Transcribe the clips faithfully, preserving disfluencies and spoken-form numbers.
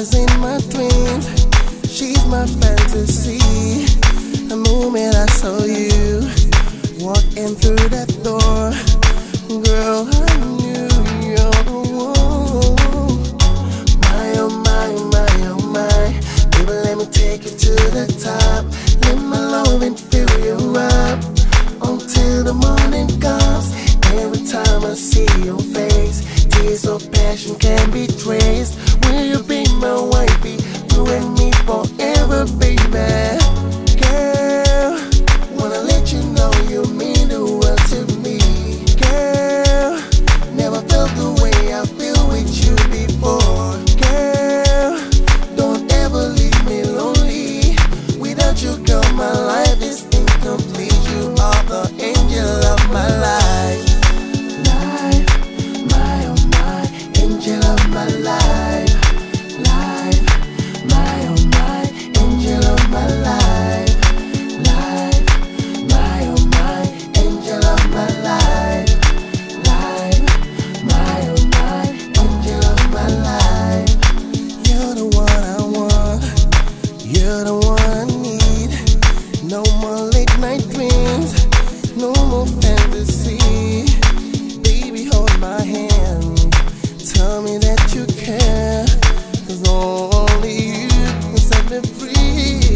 was in my dreams. She's my fantasy. The moment I saw you walking through that door, girl, I knew you're the one. My oh my, my oh my, baby, let me take you to the top. Let my loving fill you up until the morning comes. Every time I see your face, tears of passion can be traced. Will you be my wifey, you and me forever, baby? Girl, wanna let you know you mean the world to me. Girl, never felt the way I feel with you before. Girl, don't ever leave me lonely. Without you, girl, my life is incomplete. You are the angel of my life. Life, my oh my, angel of my life. Life, my oh my, angel of my life. Life, my oh my, angel of my life. Life, my oh my, angel of my life. You're the one I want, you're the one I need. No more late night dreams, no more fantasy. Baby, hold my hand, tell me that you care, 'cause only you can set me free.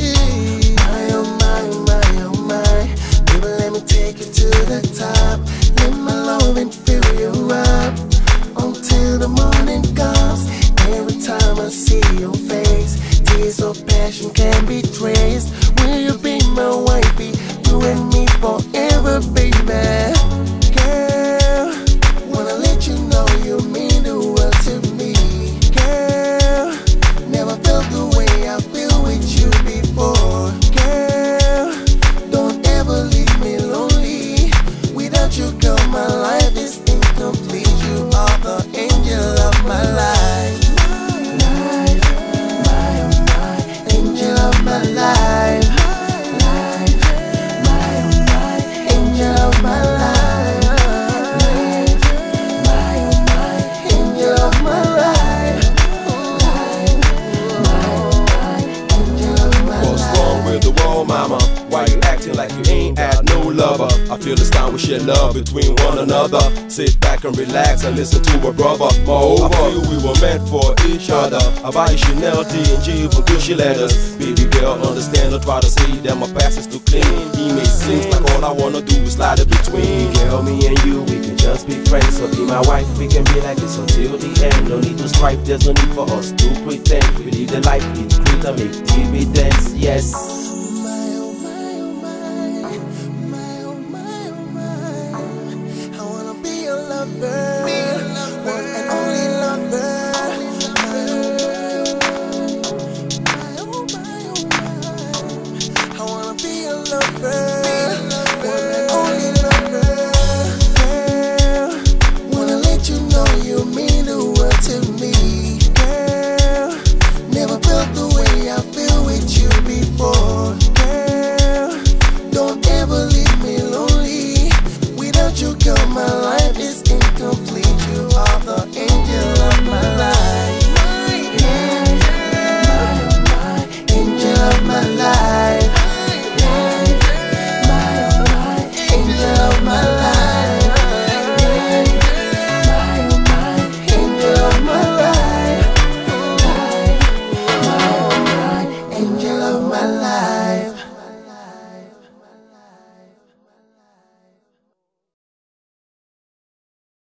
My oh my, my oh my, baby, let me take you to the top. Let my loving fill you up until the morning comes. Every time I see your face, tears of passion can be traced. Will you be my wifey, you and me forever, baby? Girl, wanna let you know you mean the world to me. Girl, never felt the way I feel with you before. Girl, don't ever leave me lonely. Without you, girl, my life is incomplete. You are the angel of my life. Life, my oh my, angel of my life. Life, my oh my, angel of my life. Life, my oh my, angel of my life. Life, my oh my, angel of my life. What's wrong with the world, mama? Why you acting like you ain't had no lover? I feel it's time we share love between one another. Sit back and relax and listen to a brother. Moreover, I feel we were meant for each other. I buy you Chanel, D and G for Gucci letters. Baby girl, understand or try to say that my past is too clean. He makes seems like all I wanna do is slide in between. Girl, me and you, we can just be friends. So be my wife, we can be like this until the end. No need to strive, there's no need for us to pretend. We live the life, it's great to make dividends, yes.